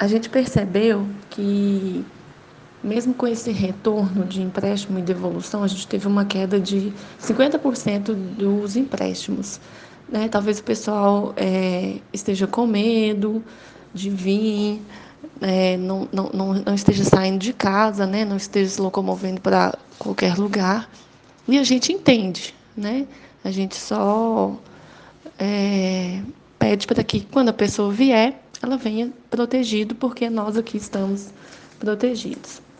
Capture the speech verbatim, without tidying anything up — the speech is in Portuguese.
a gente percebeu que, mesmo com esse retorno de empréstimo e devolução, a gente teve uma queda de cinquenta por cento dos empréstimos. Né? Talvez o pessoal é, esteja com medo de vir, é, não, não, não, não esteja saindo de casa, né? Não esteja se locomovendo para qualquer lugar. E a gente entende, né? A gente só é, pede para que, quando a pessoa vier, ela venha protegido, porque nós aqui estamos protegidos.